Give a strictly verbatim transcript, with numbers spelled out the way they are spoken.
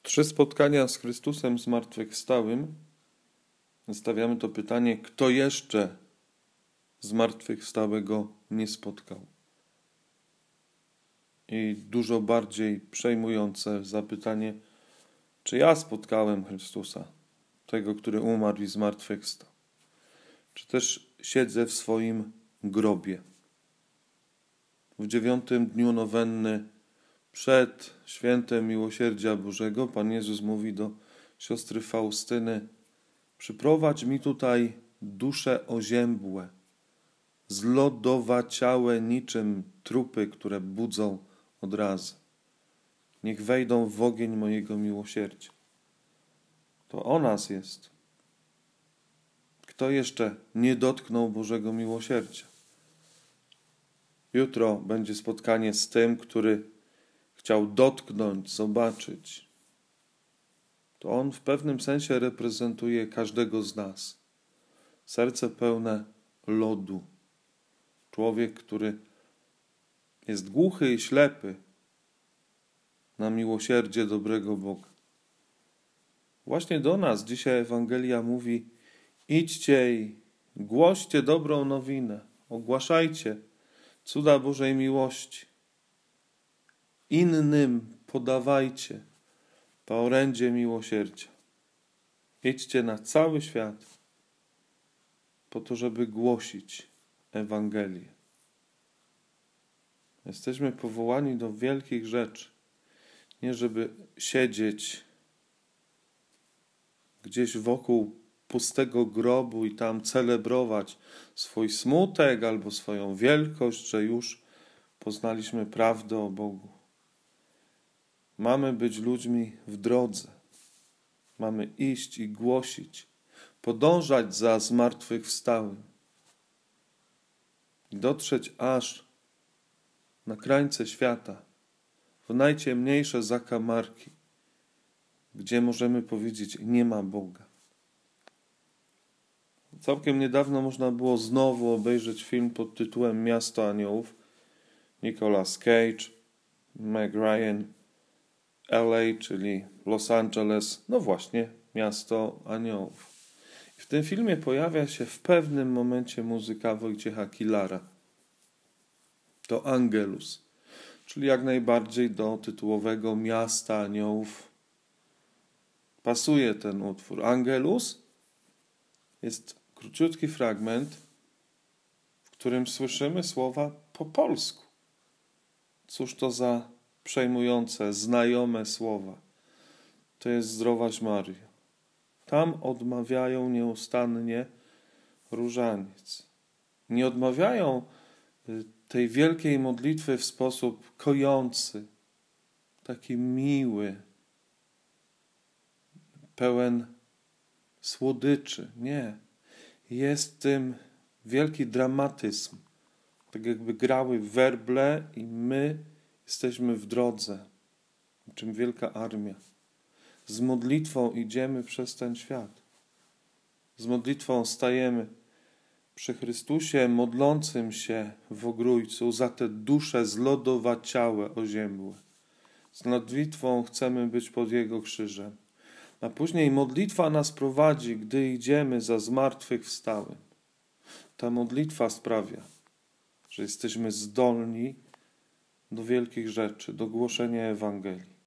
Trzy spotkania z Chrystusem zmartwychwstałym. Stawiamy to pytanie, kto jeszcze zmartwychwstałego nie spotkał. I dużo bardziej przejmujące zapytanie, czy ja spotkałem Chrystusa, tego, który umarł i zmartwychwstał. Czy też siedzę w swoim grobie. W dziewiątym dniu nowenny przed świętem Miłosierdzia Bożego Pan Jezus mówi do siostry Faustyny: przyprowadź mi tutaj dusze oziębłe, zlodowaciałe niczym trupy, które budzą od razu. Niech wejdą w ogień mojego miłosierdzia. To o nas jest. Kto jeszcze nie dotknął Bożego miłosierdzia? Jutro będzie spotkanie z tym, który chciał dotknąć, zobaczyć. To on w pewnym sensie reprezentuje każdego z nas. Serce pełne lodu. Człowiek, który jest głuchy i ślepy na miłosierdzie dobrego Boga. Właśnie do nas dzisiaj Ewangelia mówi: idźcie i głoście dobrą nowinę, ogłaszajcie cuda Bożej miłości. Innym podawajcie to orędzie miłosierdzia. Idźcie na cały świat po to, żeby głosić Ewangelię. Jesteśmy powołani do wielkich rzeczy. Nie żeby siedzieć gdzieś wokół pustego grobu i tam celebrować swój smutek albo swoją wielkość, że już poznaliśmy prawdę o Bogu. Mamy być ludźmi w drodze. Mamy iść i głosić, podążać za zmartwychwstałym. I dotrzeć aż na krańce świata, w najciemniejsze zakamarki, gdzie możemy powiedzieć: nie ma Boga. Całkiem niedawno można było znowu obejrzeć film pod tytułem Miasto Aniołów. Nicolas Cage, Meg Ryan, L A, czyli Los Angeles, no właśnie, Miasto Aniołów. I w tym filmie pojawia się w pewnym momencie muzyka Wojciecha Kilara. To Angelus, czyli jak najbardziej do tytułowego Miasta Aniołów pasuje ten utwór. Angelus jest króciutki fragment, w którym słyszymy słowa po polsku. Cóż to za przejmujące, znajome słowa. To jest Zdrowaś Maryjo. Tam odmawiają nieustannie różaniec. Nie odmawiają tej wielkiej modlitwy w sposób kojący, taki miły, pełen słodyczy. Nie. Jest tym wielki dramatyzm. Tak jakby grały werble i my jesteśmy w drodze, niczym wielka armia. Z modlitwą idziemy przez ten świat. Z modlitwą stajemy przy Chrystusie, modlącym się w ogrójcu za te dusze zlodowaciałe, oziębłe. Z modlitwą chcemy być pod Jego krzyżem. A później modlitwa nas prowadzi, gdy idziemy za zmartwychwstałym. Ta modlitwa sprawia, że jesteśmy zdolni do wielkich rzeczy, do głoszenia Ewangelii.